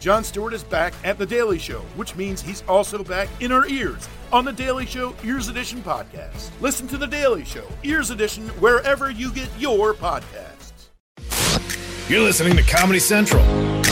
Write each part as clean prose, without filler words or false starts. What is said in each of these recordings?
Jon Stewart is back at The Daily Show, which means he's also back in our ears on The Daily Show Ears Edition podcast. Listen to The Daily Show Ears Edition wherever you get your podcasts. You're listening to Comedy Central.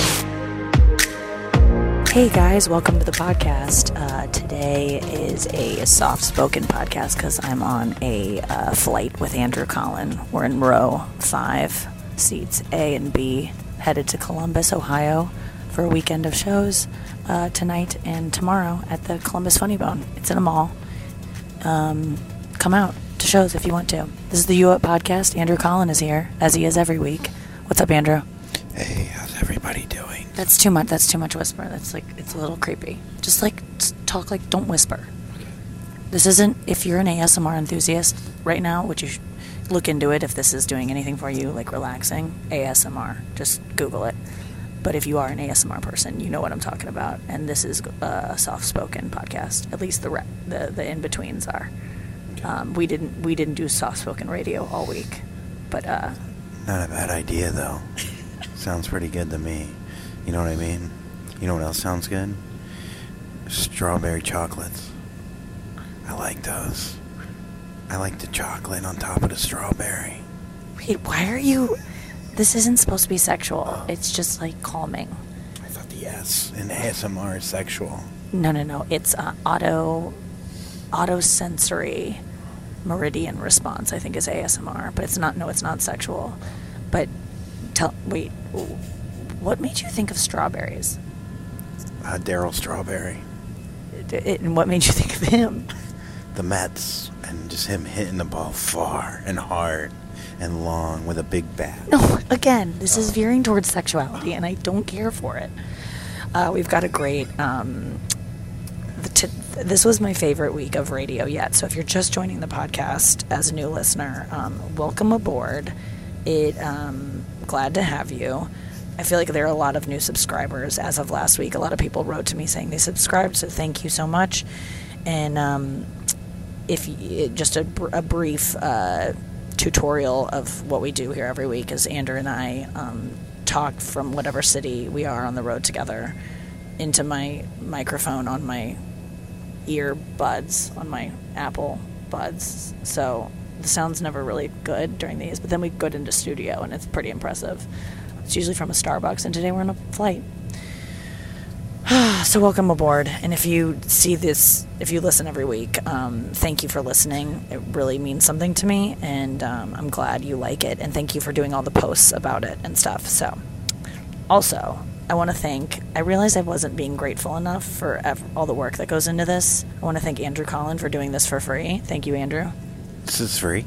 Hey guys, welcome to the podcast. Today is a soft-spoken podcast because I'm on a flight with Andrew Collin. We're in row 5, seats A and B, headed to Columbus, Ohio for a weekend of shows tonight and tomorrow at the Columbus Funny Bone. It's in a mall. Come out to shows if you want to. This is the U Up podcast. Andrew Collin is here, as he is every week. What's up, Andrew? Hey, how's everybody doing? That's too much. That's too much whisper. That's like, it's a little creepy. Just talk like, don't whisper. This isn't, if you're an ASMR enthusiast right now, which you should look into it if this is doing anything for you, like relaxing, ASMR. Just Google it. But if you are an ASMR person, you know what I'm talking about. And this is a soft-spoken podcast. At least the in-betweens are. We didn't do soft-spoken radio all week. But not a bad idea, though. Sounds pretty good to me. You know what I mean? You know what else sounds good? Strawberry chocolates. I like those. I like the chocolate on top of the strawberry. Wait, why are you... This isn't supposed to be sexual. It's just, like, calming. I thought the S in ASMR is sexual. No. It's auto-sensory meridian response, I think, is ASMR. But it's not sexual. But, wait... What made you think of strawberries? Daryl Strawberry. And what made you think of him? The Mets, and just him hitting the ball far and hard and long with a big bat. No, again, this is veering towards sexuality, and I don't care for it. We've got a great... this was my favorite week of radio yet, so if you're just joining the podcast as a new listener, welcome aboard. Glad to have you. I feel like there are a lot of new subscribers as of last week. A lot of people wrote to me saying they subscribed, so thank you so much. And just a brief tutorial of what we do here every week is Andrew and I talk from whatever city we are on the road together into my microphone on my earbuds, on my Apple buds. So the sound's never really good during these, but then we go into studio and it's pretty impressive. It's usually from a Starbucks, and today we're on a flight. So welcome aboard. And if you see this, if you listen every week, thank you for listening. It really means something to me, and I'm glad you like it. And thank you for doing all the posts about it and stuff. So, also, I want to I realized I wasn't being grateful enough for all the work that goes into this. I want to thank Andrew Collin for doing this for free. Thank you, Andrew. This is free?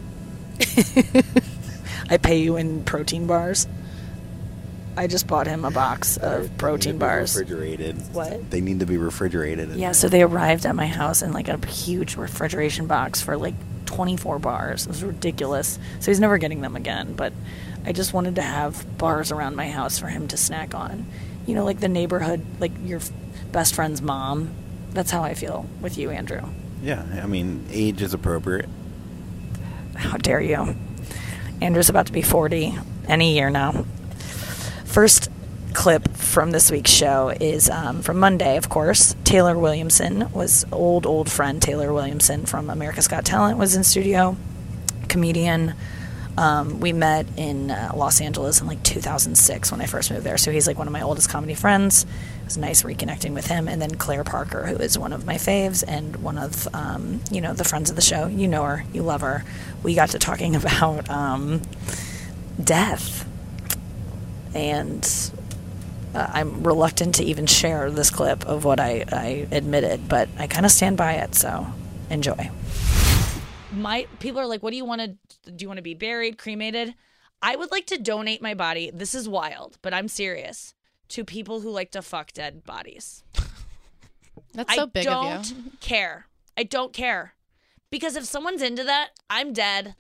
I pay you in protein bars. I just bought him a box of protein bars. Refrigerated. What? They need to be refrigerated. Yeah, so they arrived at my house in like a huge refrigeration box for like 24 bars. It was ridiculous. So he's never getting them again, but I just wanted to have bars around my house for him to snack on. You know, like the neighborhood, like your best friend's mom. That's how I feel with you, Andrew. Yeah, I mean, age is appropriate. How dare you? Andrew's about to be 40 any year now. First clip from this week's show is from Monday, of course. Taylor Williamson was old friend Taylor Williamson from America's Got Talent was in studio. Comedian. We met in Los Angeles in like 2006 when I first moved there. So he's like one of my oldest comedy friends. It was nice reconnecting with him. And then Claire Parker, who is one of my faves and one of, the friends of the show. You know her. You love her. We got to talking about death. And I'm reluctant to even share this clip of what I admitted, but I kind of stand by it, so enjoy. My people are like, what do you want to do? You want to be buried, cremated? I would like to donate my body. This is wild, but I'm serious. To people who like to fuck dead bodies. That's so big of you. I don't care. Because if someone's into that, I'm dead.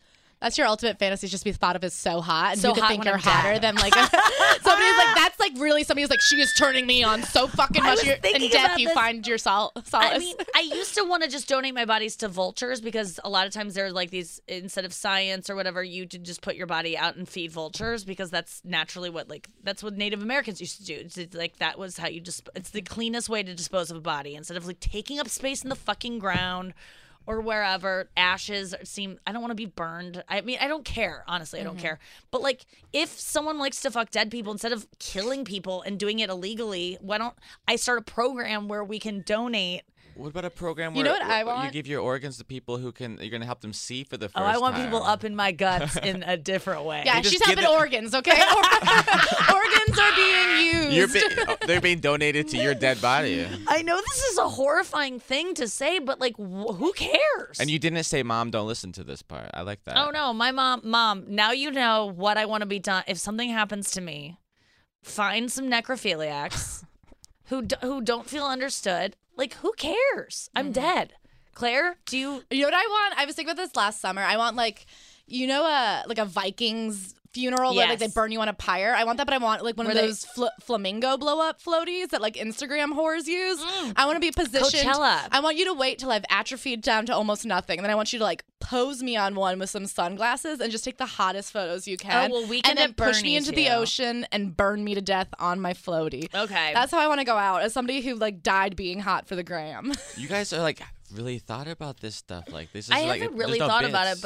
That's your ultimate fantasy, is just be thought of as so hot. And So you could hot think when you're I'm hotter dead. than like somebody's like, that's like really somebody's like, she is turning me on so fucking I much. was You're, thinking in death, about you this. find your solace. I mean, I used to want to just donate my bodies to vultures because a lot of times they're like these, instead of science or whatever, you to just put your body out and feed vultures because that's naturally that's what Native Americans used to do. It's like that was how you just, it's the cleanest way to dispose of a body instead of like taking up space in the fucking ground or wherever. Ashes seem, I don't want to be burned. I mean, I don't care. Honestly, I don't care. But like, if someone likes to fuck dead people, instead of killing people and doing it illegally, why don't I start a program where we can donate? What about a program You where know what I you want? give your organs to people who can? You're gonna help them see for the first Oh, I want time. people up in my guts in a different way. yeah, just she's give having it- organs, okay? Organs are being used. They're being donated to your dead body. I know this is a horrifying thing to say, but like, who cares? And you didn't say, "Mom, don't listen to this part." I like that. Oh no, my mom. Now you know what I want to be done. If something happens to me, find some necrophiliacs who don't feel understood. Like, who cares? I'm dead. Claire, do you? You know what I want? I was thinking about this last summer. I want like a Vikings funeral where like they Yes. burn you on a pyre. I want that, but I want like one Where of they- those flamingo blow up floaties that like Instagram whores use. I want to be positioned. Coachella. I want you to wait till I've atrophied down to almost nothing, and then I want you to like pose me on one with some sunglasses and just take the hottest photos you can. Oh, well, we can and then at push me Bernie's, into the too. ocean and burn me to death on my floaty. Okay. That's how I want to go out, as somebody who like died being hot for the gram. You guys are like really thought about this stuff. Like this is I like haven't there's really no thought about it, bits. but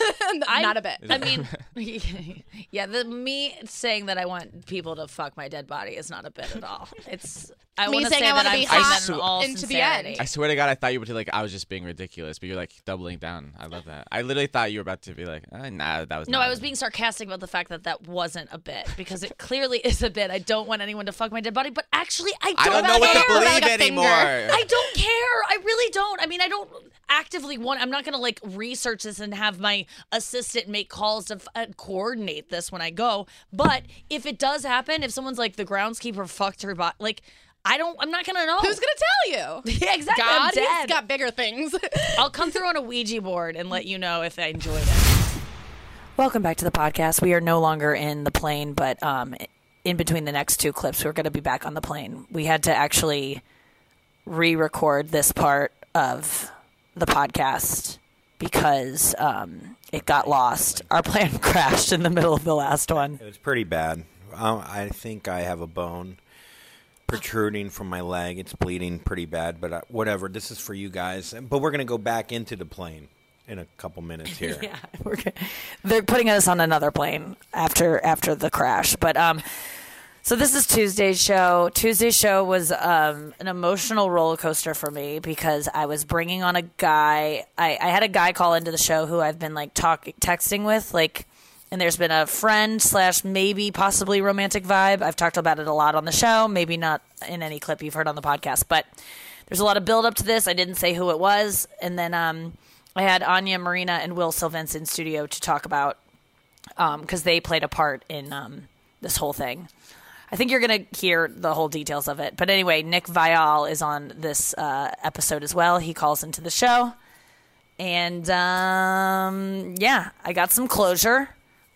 I Not a bit. I mean, yeah, me saying that I want people to fuck my dead body is not a bit at all. It's I Me want to saying say I that wanna I'm be saying hot that in all into the sincerity. end. I swear to God, I thought you were like I was just being ridiculous, but you're like doubling down. I love that. I literally thought you were about to be like, nah, that was No, not I was it." being sarcastic about the fact that that wasn't a bit because it clearly is a bit. I don't want anyone to fuck my dead body, but actually, I I don't know care. what to believe Like a finger. anymore. I don't care. I really don't. I mean, I don't actively want. I'm not going to like research this and have my assistant make calls to coordinate this when I go. But if it does happen, if someone's like the groundskeeper fucked her body, like I'm not going to know. Who's gonna tell you? Yeah, exactly. I'm God, he's dead. got bigger things. I'll come through on a Ouija board and let you know if I enjoyed it. Welcome back to the podcast. We are no longer in the plane, but in between the next two clips, we're going to be back on the plane. We had to actually re-record this part of the podcast because it got lost. Our plane crashed in the middle of the last one. It was pretty bad. I think I have a bone protruding from my leg. It's bleeding pretty bad, but whatever. This is for you guys. But we're going to go back into the plane in a couple minutes here. Yeah, they're putting us on another plane after the crash. But so this is Tuesday's show. Tuesday's show was an emotional roller coaster for me because I was bringing on a guy. I had a guy call into the show who I've been like texting with, like, and there's been a friend / maybe possibly romantic vibe. I've talked about it a lot on the show, maybe not in any clip you've heard on the podcast, but there's a lot of build up to this. I didn't say who it was, and then I had Anya Marina and Will Sylvans in studio to talk about because they played a part in this whole thing. I think you're going to hear the whole details of it. But anyway, Nick Viall is on this episode as well. He calls into the show. And, yeah, I got some closure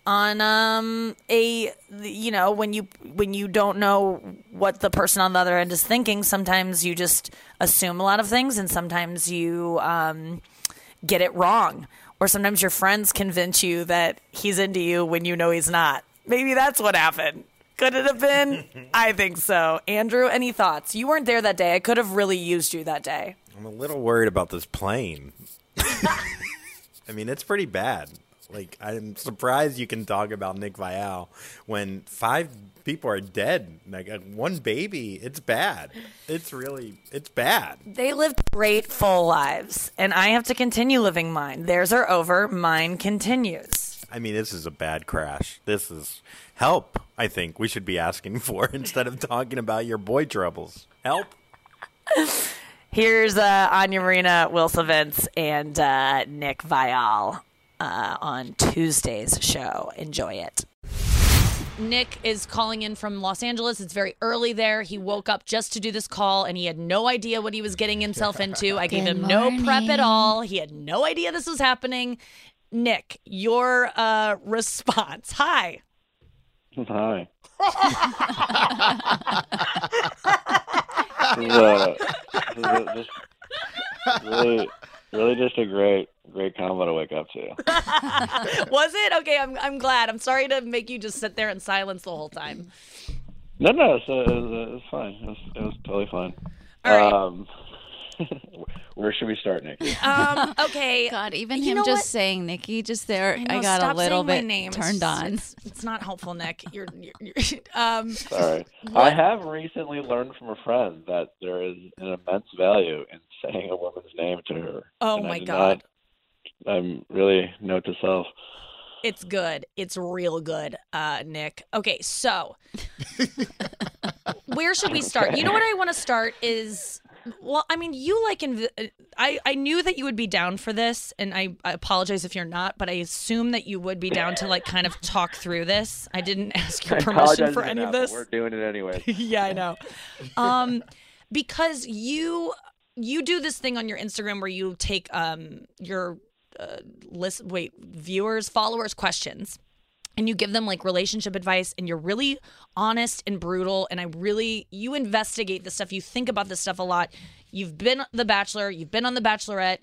on when you don't know what the person on the other end is thinking, sometimes you just assume a lot of things, and sometimes you get it wrong, or sometimes your friends convince you that he's into you when you know he's not. Maybe that's what happened. Could it have been? I think so. Andrew, any thoughts? You weren't there that day. I could have really used you that day. I'm a little worried about this plane. I mean, it's pretty bad. Like, I'm surprised you can talk about Nick Viall when 5 people are dead. Like, one baby, it's bad. It's bad. They lived great, full lives, and I have to continue living mine. Theirs are over. Mine continues. I mean, this is a bad crash. This is help, I think we should be asking for instead of talking about your boy troubles. Help. Here's Anya Marina, Will Sylvans, and Nick Viall on Tuesday's show. Enjoy it. Nick is calling in from Los Angeles. It's very early there. He woke up just to do this call, and he had no idea what he was getting himself into. I gave him no prep at all. He had no idea this was happening. Nick, your response. Hi. Hi. This is just really just a great combo to wake up to. Was it? Okay, I'm glad. I'm sorry to make you just sit there in silence the whole time. No, it was fine. It was totally fine. All right. Where should we start, Nikki? Okay. God, even You him know just what? saying Nikki just there, I know, got stop a little saying my bit name. turned on. It's not helpful, Nick. You're Sorry. I have recently learned from a friend that there is an immense value in saying a woman's name to her. Oh And my God. I'm really note to self. It's good. It's real good, Nick. Okay, so where should we start? You know what I want to start is, well, I mean, you like, I knew that you would be down for this, and I apologize if you're not, but I assume that you would be down to like kind of talk through this. I didn't ask your permission for any of this. We're doing it anyway. Yeah, I know. Because you do this thing on your Instagram where you take your viewers, followers questions, and you give them like relationship advice, and you're really honest and brutal, and you investigate this stuff. You think about this stuff a lot. You've been The Bachelor, you've been on The Bachelorette,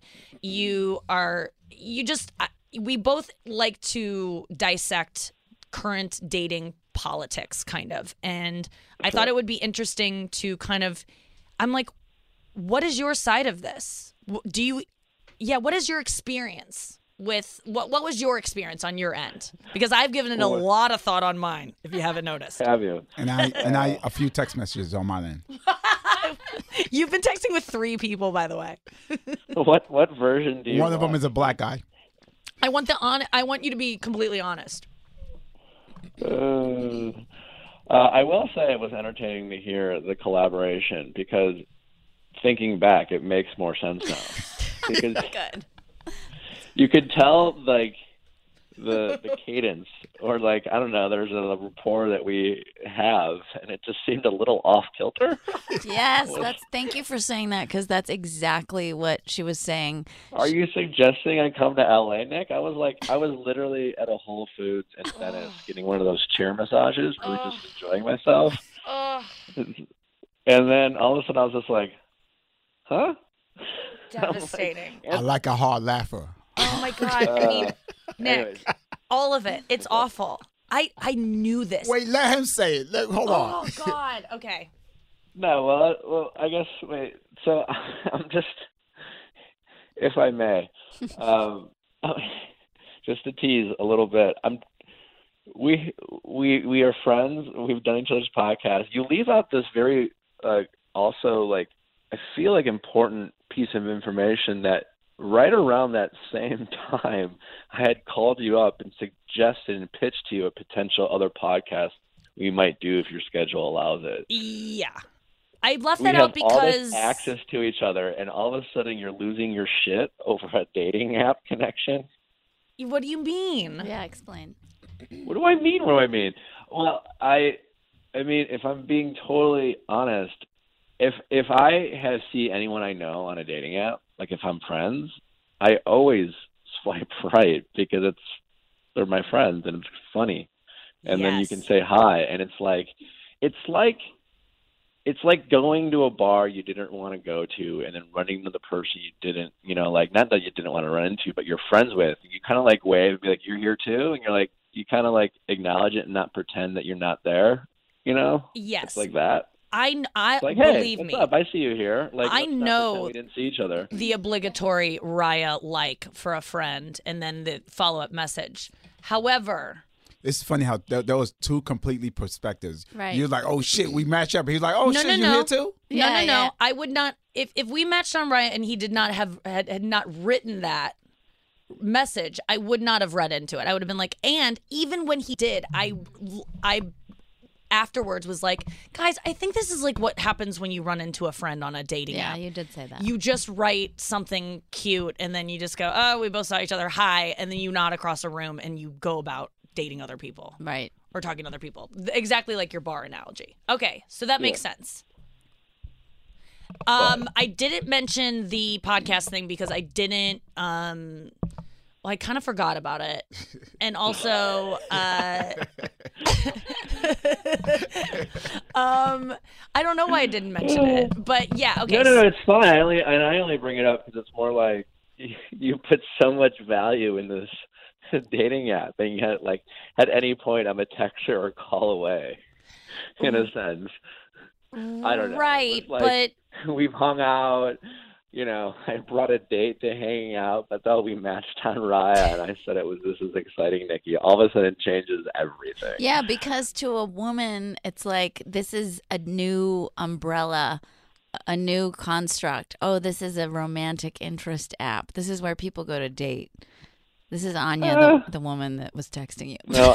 we both like to dissect current dating politics kind of, and I thought it would be interesting to kind of, I'm like, what is your side of this? What is your experience with, what was your experience on your end? Because I've given it a lot of thought on mine, if you haven't noticed. Have you? And I a few text messages on my end. You've been texting with 3 people, by the way. What version do you One of them is a black guy. I want you to be completely honest. I will say it was entertaining to hear the collaboration, because thinking back, it makes more sense now. Because Good. you could tell, like, the cadence, or like, I don't know, there's a rapport that we have, and it just seemed a little off kilter. Yes, thank you for saying that, because that's exactly what she was saying. Are you suggesting I come to LA, Nick? I was literally at a Whole Foods in Venice getting one of those chair massages, really just enjoying myself. And then all of a sudden I was just like, huh? Devastating. I like a hard laugher. Oh my God. I mean, Nick, anyways. all of it. It's awful. I knew this. Wait, let him say it. Hold on. Oh God. Okay. No, well, I guess, wait, so I'm just, if I may, just to tease a little bit, we are friends, we've done each other's podcasts. You leave out this very, also, like, I feel like important piece of information that right around that same time, I had called you up and suggested and pitched to you a potential other podcast we might do if your schedule allows it. Yeah. I left We that have out because all this access to each other, and all of a sudden you're losing your shit over a dating app connection. What do you mean? Yeah, explain. What do I mean? Well, I mean, if I'm being totally honest, if I see anyone I know on a dating app, like if I'm friends, I always swipe right because they're my friends and it's funny, and then you can say hi, and it's like going to a bar you didn't want to go to, and then running into the person you didn't, like, not that you didn't want to run into, but you're friends with. You kind of like wave and be like, "You're here too," and you're like, you kind of like acknowledge it and not pretend that you're not there. Yes. It's like that. I like, hey, believe what's me. up? I see you here. Like, I let's not know pretend we didn't see each other. The obligatory Raya like for a friend, and then the follow-up message. However, it's funny how there was 2 completely perspectives. Right. You're like, oh shit, we match up. He's like, oh shit, you here too? No. I would not. If we matched on Raya and he did not had not written that message, I would not have read into it. I would have been like, and even when he did, I afterwards was like, guys, I think this is like what happens when you run into a friend on a dating app. Yeah, you did say that. You just write something cute, and then you just go, oh, we both saw each other, hi, and then you nod across a room and you go about dating other people. Right. Or talking to other people. Exactly like your bar analogy. Okay, so that makes sense. I didn't mention the podcast thing because I didn't Well, I kind of forgot about it. And also, I don't know why I didn't mention it, but yeah, okay. No, it's fine. I only bring it up because it's more like you put so much value in this dating app, and yet, like, at any point, I'm a text or a call away, in a sense. I don't know. Right, like, but we've hung out. You know, I brought a date to hanging out, but though we matched on Raya, and I said this is exciting, Nikki. All of a sudden, it changes everything. Yeah, because to a woman, it's like this is a new umbrella, a new construct. Oh, this is a romantic interest app. This is where people go to date. This is Anya, the woman that was texting you. No.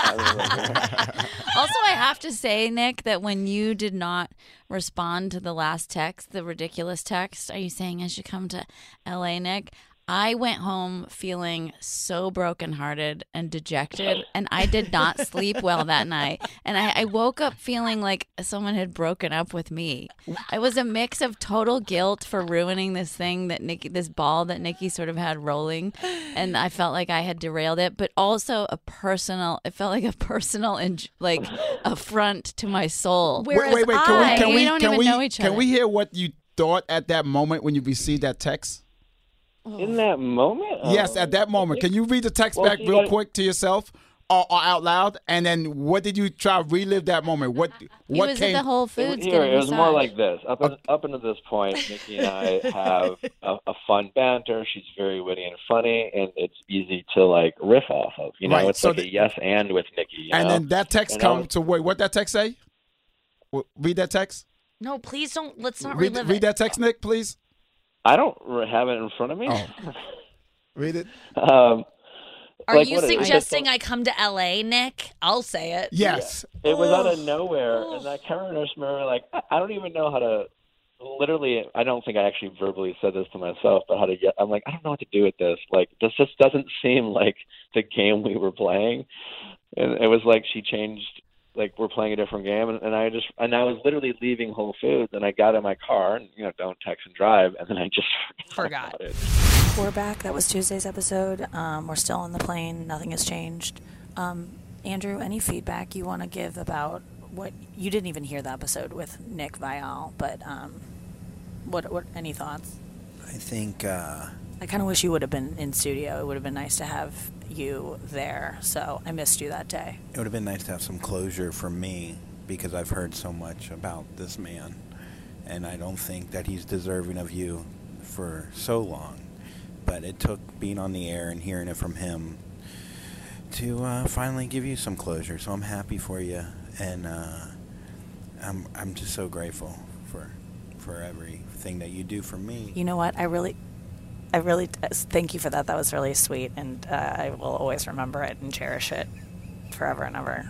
Also, I have to say, Nick, that when you did not respond to the last text, the ridiculous text, are you saying I should come to LA, Nick? I went home feeling so brokenhearted and dejected, and I did not sleep well that night. And I woke up feeling like someone had broken up with me. It was a mix of total guilt for ruining this thing that this ball that Nikki sort of had rolling, and I felt like I had derailed it, but also it felt like a personal like affront to my soul. Whereas wait, we don't even know each other. Can we hear what you thought at that moment when you received that text? In that moment? Yes, at that moment. Can you read the text back real quick to yourself or out loud? And then what did you try to relive that moment? What was came? At the Whole Foods. It was more like this. Up until this point, Nikki and I have a fun banter. She's very witty and funny, and it's easy to like riff off of. You know, Right, it's so like a yes and with Nikki. You know? Then that text comes to wait. What that text say? Read that text. No, please don't. Let's not read relive it. that text, Nick, please. I don't have it in front of me. Oh. Read it. Are you suggesting I come to LA, Nick? I'll say it. Yes. It was out of nowhere, and I can't remember. Like, I don't even know how to. Literally, I don't think I actually verbally said this to myself, but I'm like, I don't know what to do with this. Like, this just doesn't seem like the game we were playing. And it was like she changed. Like, we're playing a different game, and I was literally leaving Whole Foods, and I got in my car, and don't text and drive, and then I just forgot about it. We're back. That was Tuesday's episode. We're still on the plane. Nothing has changed. Andrew, any feedback you want to give about what you didn't even hear the episode with Nick Viall, but what any thoughts? I think I kind of wish you would have been in studio. It would have been nice to have you there. So I missed you that day. it would have been nice to have some closure for me because I've heard so much about this man, and I don't think that he's deserving of you for so long. But it took being on the air and hearing it from him to finally give you some closure. So I'm happy for you, and I'm just so grateful for everything that you do for me. You know what? I really thank you for that. That was really sweet, and I will always remember it and cherish it forever and ever.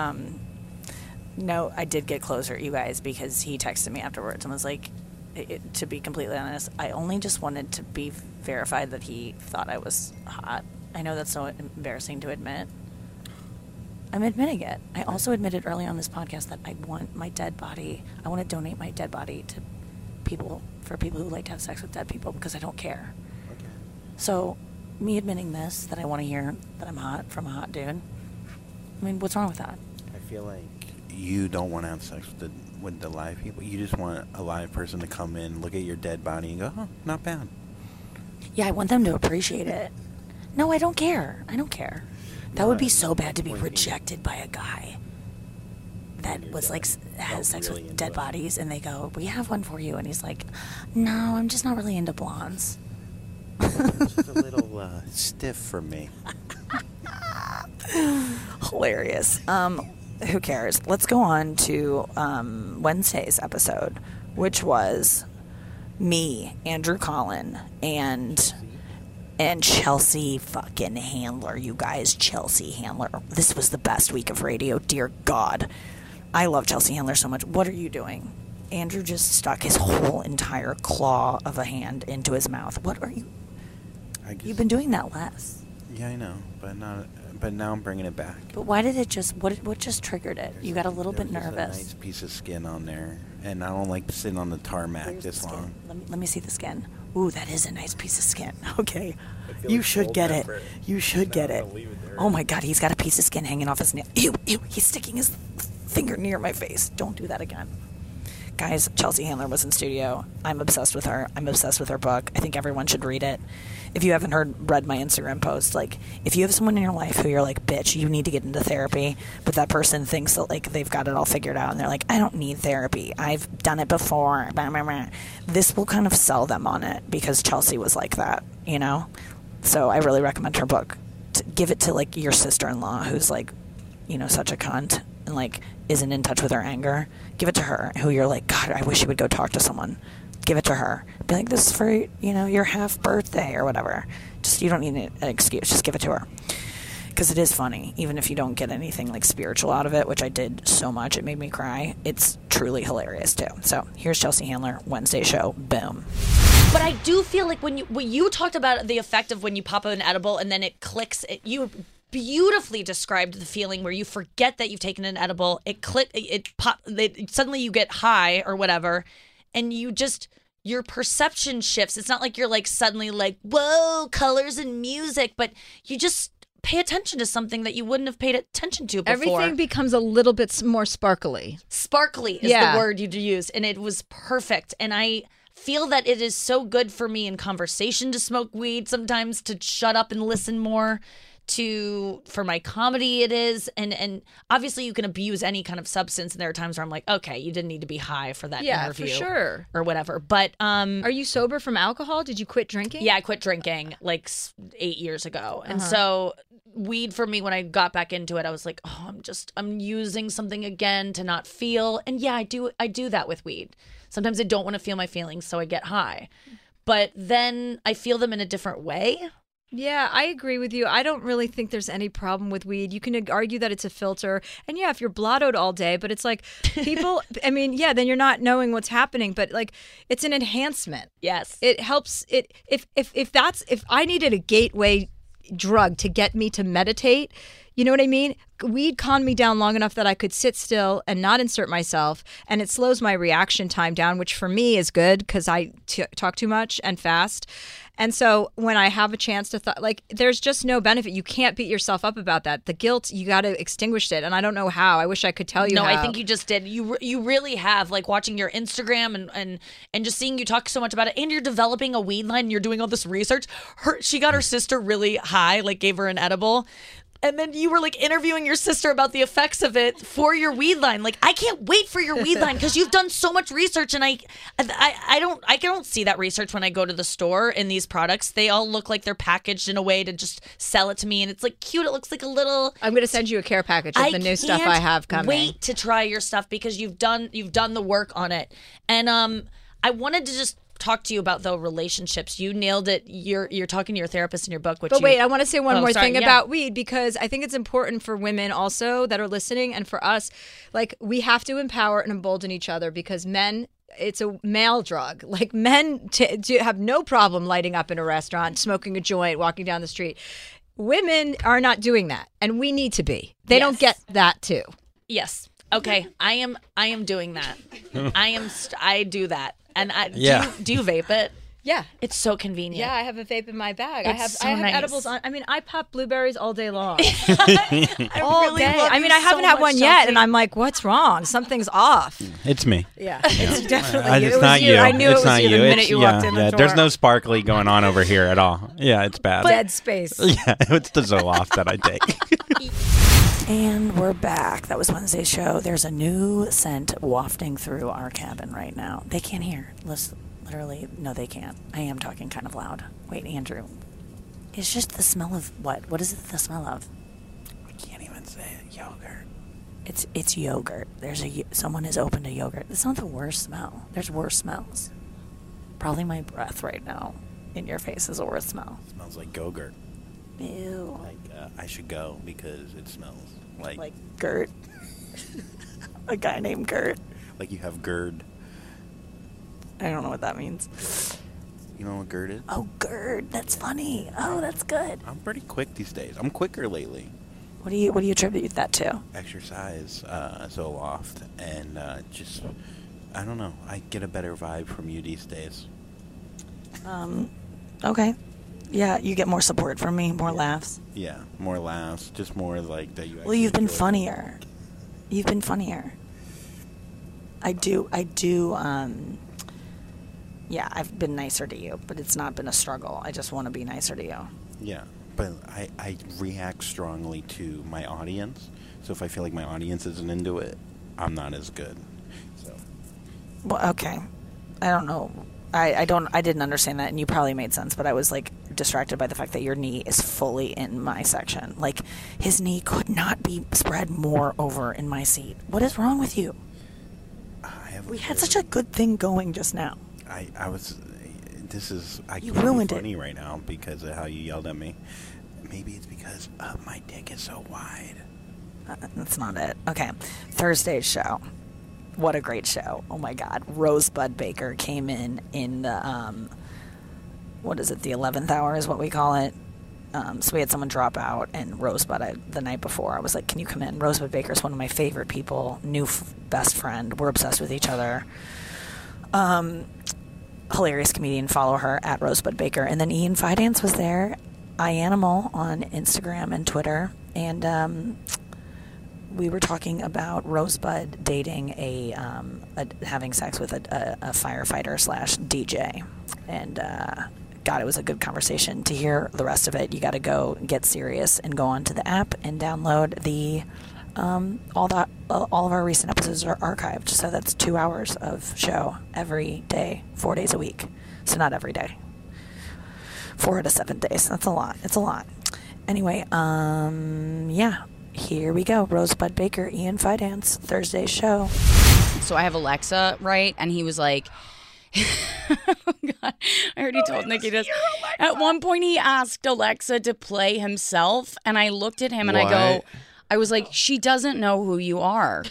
No, I did get closer, you guys, because he texted me afterwards and was like, to be completely honest, I only just wanted to be verified that he thought I was hot. I know that's so embarrassing to admit. I'm admitting it. I also admitted early on this podcast that I want my dead body. I want to donate my dead body to people who like to have sex with dead people because I don't care. Okay. So, me admitting this, that I want to hear that I'm hot from a hot dude. I mean, what's wrong with that? I feel like you don't want to have sex with the live people. You just want a live person to come in, look at your dead body, and go, "Oh, not bad." Yeah, I want them to appreciate it. No, I don't care. I don't care. That would be so bad to be rejected by a guy that was like has sex with dead bodies, and they go, "We have one for you," and he's like, "No, I'm just not really into blondes." It's just a little stiff for me. Hilarious. Who cares? Let's go on to Wednesday's episode, which was me, Andrew Collin, and Chelsea fucking Handler, you guys. Chelsea Handler. This was the best week of radio. Dear God. I love Chelsea Handler so much. What are you doing? Andrew just stuck his whole entire claw of a hand into his mouth. What are you? You've been doing that less. Yeah, I know, but now I'm bringing it back. But why did it just, what just triggered it? You got a little bit nervous. A nice piece of skin on there, and I don't like sitting on the tarmac this long. Let me see the skin. Ooh, that is a nice piece of skin. Okay. You should get it. You should get it. Oh my God, he's got a piece of skin hanging off his nail. Ew, he's sticking his finger near my face. Don't do that again. Guys, Chelsea Handler was in studio. I'm obsessed with her. I'm obsessed with her book. I think everyone should read it. If you haven't read my Instagram post, like, if you have someone in your life who you're like, bitch, you need to get into therapy, but that person thinks that, like, they've got it all figured out, and they're like, I don't need therapy. I've done it before. Blah, blah, blah. This will kind of sell them on it because Chelsea was like that, you know? So I really recommend her book. Give it to, like, your sister-in-law who's, like, you know, such a cunt and, like, isn't in touch with her anger. Give it to her, who you're like, God, I wish you would go talk to someone. Give it to her. Be like, this is for, you know, your half birthday or whatever. Just, you don't need an excuse. Just give it to her. Because it is funny. Even if you don't get anything, like, spiritual out of it, which I did so much, it made me cry. It's truly hilarious, too. So here's Chelsea Handler, Wednesday show. Boom. But I do feel like when you talked about the effect of when you pop an edible and then it clicks, you beautifully described the feeling where you forget that you've taken an edible, suddenly you get high or whatever, and your perception shifts. It's not like you're like suddenly like, whoa, colors and music, but you just pay attention to something that you wouldn't have paid attention to before. Everything becomes a little bit more sparkly. Sparkly is the word you used, and it was perfect. And I feel that it is so good for me in conversation to smoke weed sometimes, to shut up and listen more. For my comedy it is, and obviously you can abuse any kind of substance, and there are times where I'm like, okay, you didn't need to be high for that interview, for sure, or whatever. But are you sober from alcohol? Did you quit drinking? Yeah, I quit drinking like 8 years ago, and so weed for me, when I got back into it, I was like, oh, I'm using something again to not feel. And yeah, I do that with weed. Sometimes I don't want to feel my feelings, so I get high, but then I feel them in a different way. Yeah, I agree with you. I don't really think there's any problem with weed. You can argue that it's a filter. And yeah, if you're blottoed all day, but it's like people, I mean, yeah, then you're not knowing what's happening, but like it's an enhancement. Yes. It helps if I needed a gateway drug to get me to meditate, you know what I mean? Weed calmed me down long enough that I could sit still and not insert myself, and it slows my reaction time down, which for me is good because I talk too much and fast. And so when I have a chance to there's just no benefit. You can't beat yourself up about that. The guilt, you got to extinguish it. And I don't know how. I wish I could tell you how. No, I think you just did. You really have, like, watching your Instagram and just seeing you talk so much about it. And you're developing a weed line and you're doing all this research. She got her sister really high, like gave her an edible. And then you were like interviewing your sister about the effects of it for your weed line. Like, I can't wait for your weed line because you've done so much research, and I don't see that research when I go to the store in these products. They all look like they're packaged in a way to just sell it to me, and it's like cute. It looks like a little. I'm going to send you a care package of the new stuff I have coming. Wait to try your stuff because you've done the work on it, and I wanted to just talk to you about the relationships. You nailed it. You're talking to your therapist in your book. But wait, I want to say one more thing about weed, because I think it's important for women also that are listening, and for us, like, we have to empower and embolden each other, because men, it's a male drug. Like, men have no problem lighting up in a restaurant, smoking a joint, walking down the street. Women are not doing that, and we need to be. They don't get that too. Yes. Okay. I am doing that. I do that. And do you vape it? Yeah. It's so convenient. Yeah, I have a vape in my bag. I have nice. edibles on. I mean, I pop blueberries all day long. all really day. I mean, I haven't had one yet, and I'm like, what's wrong? Something's off. It's me. Yeah. It's definitely you. It's not you. I knew it's it was not you the you. minute you walked in the door. There's no sparkly going on over here at all. Yeah, it's bad. Dead space. Yeah, it's the Zoloft that I take. And we're back. That was Wednesday's show. There's a new scent wafting through our cabin right now. They can't hear. Literally, no, they can't. I am talking kind of loud. Wait, Andrew. It's just the smell of what? What is it the smell of? I can't even say it. Yogurt. It's yogurt. Someone has opened a yogurt. It's not the worst smell. There's worse smells. Probably my breath right now in your face is a worse smell. It smells like Go-Gurt. Ew. Like, I should go because it smells like Gert. A guy named Gert. Like you have GERD. I don't know what that means. You know what GERD is? Oh, GERD. That's funny. Oh, that's good. I'm pretty quick these days. I'm quicker lately. What do you attribute that to? Exercise, Zoloft, and just, I don't know. I get a better vibe from you these days. Okay. Yeah, you get more support from me, more laughs. Yeah, more laughs, just more like that you. Well, you've been enjoy it. funnier. You've been funnier. I do. Yeah, I've been nicer to you, but it's not been a struggle. I just want to be nicer to you. Yeah, but I react strongly to my audience. So if I feel like my audience isn't into it, I'm not as good. So. Well, okay. I don't know. I didn't understand that, and you probably made sense, but I was like distracted by the fact that your knee is fully in my section. Like, his knee could not be spread more over in my seat. What is wrong with you? We had such a good thing going just now. I You can't ruined be it. funny right now because of how you yelled at me. Maybe it's because my dick is so wide. That's not it. Okay. Thursday's show. What a great show. Oh my God. Rosebud Baker came in the, what is it? The 11th hour is what we call it. So we had someone drop out, and Rosebud, the night before, I was like, can you come in? Rosebud Baker's one of my favorite people, new best friend. We're obsessed with each other. Hilarious comedian. Follow her at Rosebud Baker. And then Ian Fidance was there. iAnimal on Instagram and Twitter. And we were talking about Rosebud dating having sex with a firefighter / DJ. And God, it was a good conversation. To hear the rest of it, you got to go get serious and go onto the app and download the all of our recent episodes are archived. So that's 2 hours of show every day, 4 days a week. So not every day. 4 out of 7 days. That's a lot. It's a lot. Anyway, yeah. Here we go. Rosebud Baker, Ian Fidance, Thursday's show. So I have Alexa, right? And he was like, oh God, I already told Nikki this. At one point, he asked Alexa to play himself, and I looked at him and I was like, she doesn't know who you are.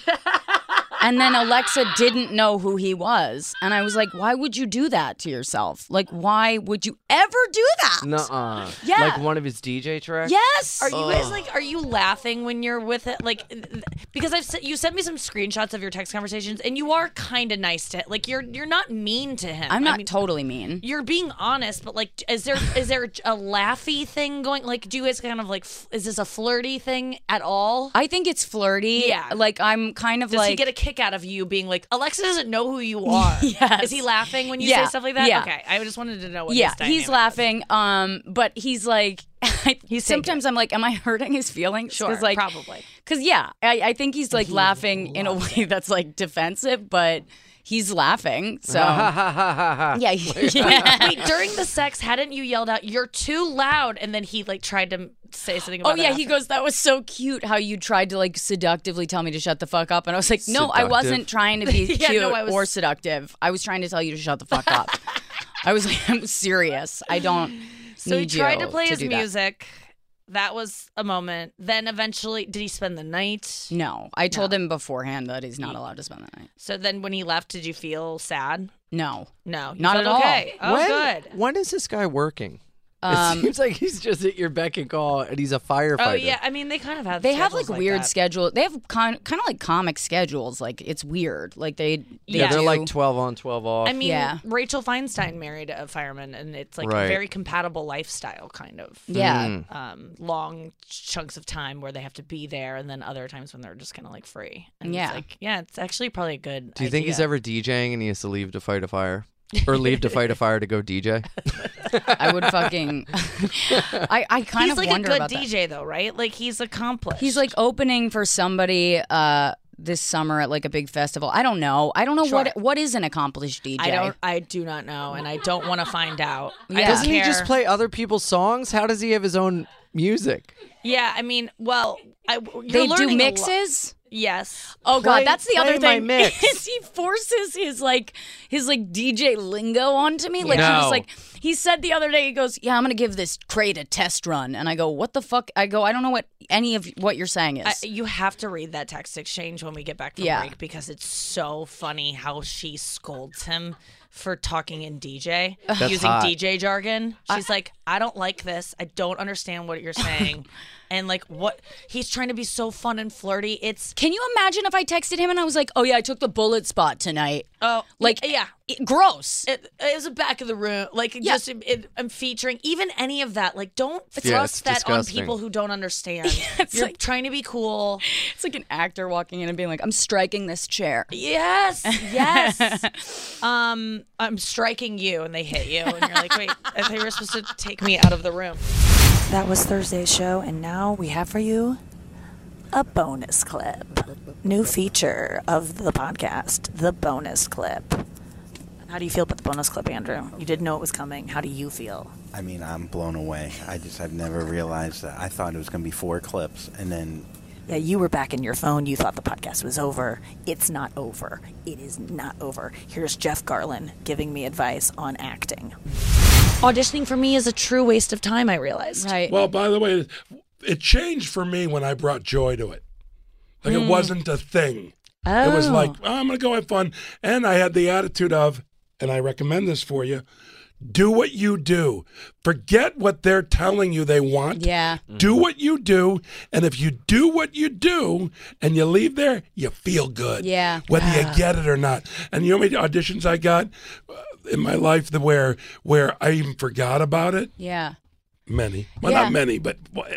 And then Alexa didn't know who he was. And I was like, why would you do that to yourself? Like, why would you ever do that? Nuh-uh. Yeah. Like one of his DJ tracks? Yes. Are you guys are you laughing when you're with it? Like, because you sent me some screenshots of your text conversations, and you are kind of nice to, like, you're not mean to him. I'm not totally mean. You're being honest, but like, is there a laughy thing going? Like, do you guys kind of like, is this a flirty thing at all? I think it's flirty. Yeah. Like, I'm kind of Does like. he get a kick out of you being like, Alexa doesn't know who you are? Yes. Is he laughing when you Yeah. say stuff like that? Yeah. Okay. I just wanted to know what Yeah, his dynamic he's laughing. But he's like, sometimes I'm like, am I hurting his feelings? Sure, like, probably. Because I think he's like laughing in a way that's like defensive, but he's laughing. So yeah. Wait, during the sex, hadn't you yelled out, "You're too loud"? And then he like tried to say something about Oh yeah, that he after. goes, that was so cute how you tried to like seductively tell me to shut the fuck up. And I was like, no, I wasn't trying to be Yeah, cute no, I was- or seductive. I was trying to tell you to shut the fuck up. I was like, I'm serious. I don't So he need tried you to play his do that. music. That was a moment. Then eventually, did he spend the night? No, I told him beforehand that he's not allowed to spend the night. So then when he left, did you feel sad? No. No. You Not felt at all. okay. Oh, good. When is this guy working? It seems like he's just at your beck and call, and he's a firefighter. Oh, yeah. I mean, they kind of have They have like schedules weird that. schedule. They have kind of like comic schedules. Like it's weird. Like they Yeah, they're do- like 12 on, 12 off. I mean, Yeah. Rachel Feinstein married a fireman, and it's like Right. a very compatible lifestyle, kind of. Yeah. Long chunks of time where they have to be there, and then other times when they're just kind of like free. And Yeah. It's like, yeah, it's actually probably a good. Do you think he's idea. ever DJing and he has to leave to fight a fire? Or leave to fight a fire to go DJ? I would fucking. I kind He's of like a wonder good about that. DJ, though, right? Like he's accomplished. He's like opening for somebody this summer at like a big festival. I don't know. Sure. what is an accomplished DJ. I do not know, and I don't want to find out. I Yeah. don't Doesn't he care. just play other people's songs? How does he have his own music? Yeah, I mean, well, you're They do learning a lot. mixes. Yes. Oh Play- God, that's the other play my thing. mix. Is he forces his DJ lingo onto me. Like he No. was like, he said the other day, he goes, "Yeah, I'm gonna give this crate a test run," and I go, "What the fuck?" I go, "I don't know what any of what you're saying is." You have to read that text exchange when we get back from Yeah. break because it's so funny how she scolds him for talking in DJ, That's using hot. DJ jargon. She's like, I don't like this. I don't understand what you're saying. And like what he's trying to be so fun and flirty. It's Can you imagine if I texted him and I was like, "Oh yeah, I took the bullet spot tonight." oh Like yeah. gross. It was a back of the room. Like, I'm featuring even any of that. Like, don't thrust that disgusting. on people who don't understand. You're like trying to be cool. It's like an actor walking in and being like, I'm striking this chair. Yes. I'm striking you, and they hit you, and you're like, wait, I thought you were supposed to take me out of the room. That was Thursday's show, and now we have for you a bonus clip. New feature of the podcast, the bonus clip. How do you feel about the bonus clip, Andrew? You didn't know it was coming. How do you feel? I mean, I'm blown away. I've never realized that. I thought it was going to be 4 clips, and then... Yeah, you were back in your phone. You thought the podcast was over. It's not over. It is not over. Here's Jeff Garlin giving me advice on acting. Auditioning for me is a true waste of time, I realized. Right. Well, by the way, it changed for me when I brought joy to it. Like, it wasn't a thing. It was like, I'm going to go have fun. And I had the attitude of, and I recommend this for you, do what you do. Forget what they're telling you they want. Yeah. Do what you do. And if you do what you do and you leave there, you feel good. Yeah. Whether you get it or not. And you know how many auditions I got in my life where I even forgot about it? Yeah. Many. Well, Yeah. not many, but.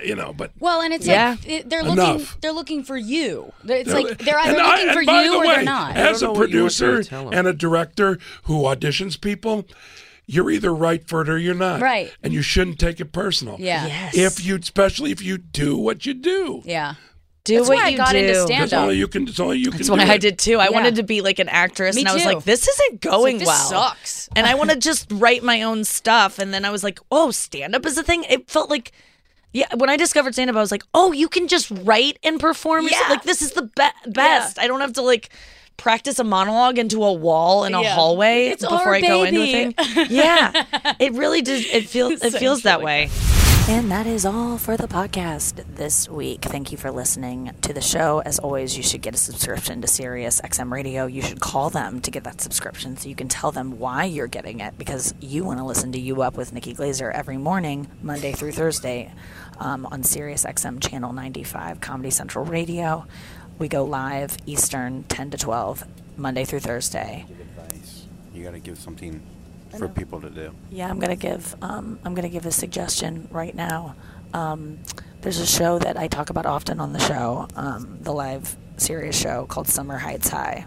Well, and it's like they're looking for you. It's like they're either looking for you or they're not. As a producer and a director who auditions people, you're either right for it or you're not. Right. And you shouldn't take it personal. Yeah. Yes. Especially if you do what you do. Yeah. That's what why you I got do. into That's stand-up. all you can. That's all you can. That's do. why I did too. I Yeah. wanted to be like an actress, Me and I was too. like, "This isn't going this well. sucks." And I want to just write my own stuff. And then I was like, "Oh, stand-up is a thing." It felt like, when I discovered stand-up, I was like, "Oh, you can just write and perform. Yeah. Like this is the best. I don't have to like practice a monologue into a wall in a hallway It's before our I go into a baby. thing." Yeah, it really does. It feels that Essentially. way. And that is all for the podcast this week. Thank you for listening to the show. As always, you should get a subscription to Sirius XM Radio. You should call them to get that subscription so you can tell them why you're getting it, because you want to listen to You Up with Nikki Glazer every morning, Monday through Thursday, on Sirius XM Channel 95, Comedy Central Radio. We go live Eastern, 10 to 12, Monday through Thursday. Give advice. You got to give something for people to do. Yeah, I'm gonna give a suggestion right now. There's a show that I talk about often on the show, the live Sirius show called Summer Heights High.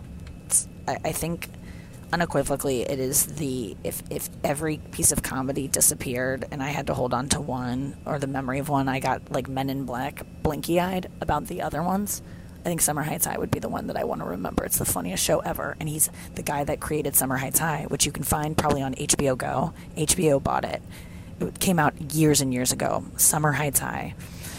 I think unequivocally it is if every piece of comedy disappeared and I had to hold on to one or the memory of one, I got like Men in Black blinky-eyed about the other ones. I think Summer Heights High would be the one that I want to remember. It's the funniest show ever. And he's the guy that created Summer Heights High, which you can find probably on HBO Go. HBO bought it. It came out years and years ago. Summer Heights High.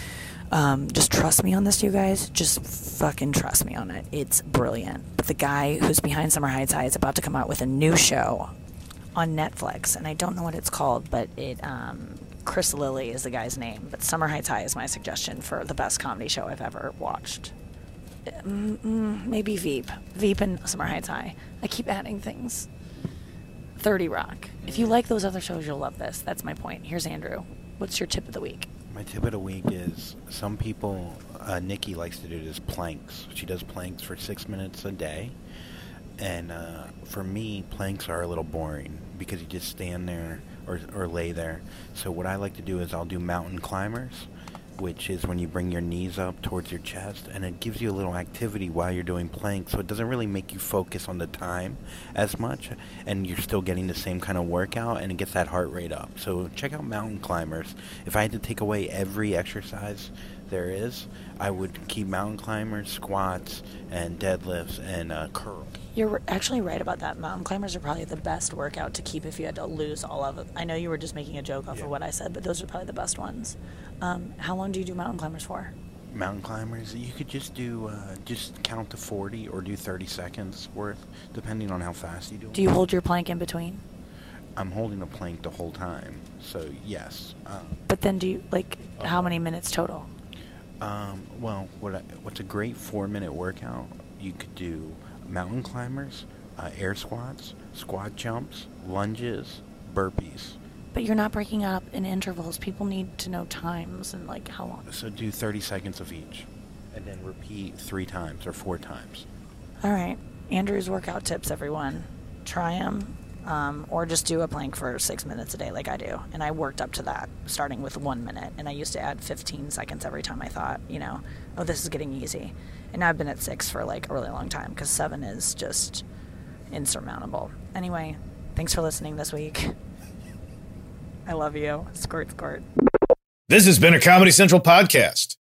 Just trust me on this, you guys. Just fucking trust me on it. It's brilliant. But the guy who's behind Summer Heights High is about to come out with a new show on Netflix. And I don't know what it's called, but Chris Lilly is the guy's name. But Summer Heights High is my suggestion for the best comedy show I've ever watched. Maybe Veep and Summer Heights High. I keep adding things. 30 Rock. If you like those other shows, you'll love this. That's my point. Here's Andrew. What's your tip of the week? My tip of the week is some people, Nikki likes to do this planks. She does planks for 6 minutes a day. And for me, planks are a little boring because you just stand there or lay there. So what I like to do is I'll do mountain climbers, which is when you bring your knees up towards your chest, and it gives you a little activity while you're doing planks, so it doesn't really make you focus on the time as much, and you're still getting the same kind of workout, and it gets that heart rate up. So check out mountain climbers. If I had to take away every exercise there is, I would keep mountain climbers, squats, and deadlifts, and curl. You're actually right about that. Mountain climbers are probably the best workout to keep if you had to lose all of it. I know you were just making a joke off of what I said, but those are probably the best ones. How long do you do mountain climbers for? Mountain climbers, you could just do, just count to 40 or do 30 seconds worth, depending on how fast you do it. Do you hold your plank in between? I'm holding a plank the whole time, so yes. But then do you, how many minutes total? Well, what's a great 4-minute workout, you could do mountain climbers, air squats, squat jumps, lunges, burpees. But you're not breaking up in intervals. People need to know times and how long. So do 30 seconds of each, and then repeat 3 times or 4 times. All right. Andrew's workout tips, everyone. try them. Or just do a plank for 6 minutes a day like I do. And I worked up to that, starting with 1 minute. And I used to add 15 seconds every time I thought, oh, this is getting easy. And now I've been at 6 for like a really long time because 7 is just insurmountable. Anyway, thanks for listening this week. I love you. Squirt, squirt. This has been a Comedy Central podcast.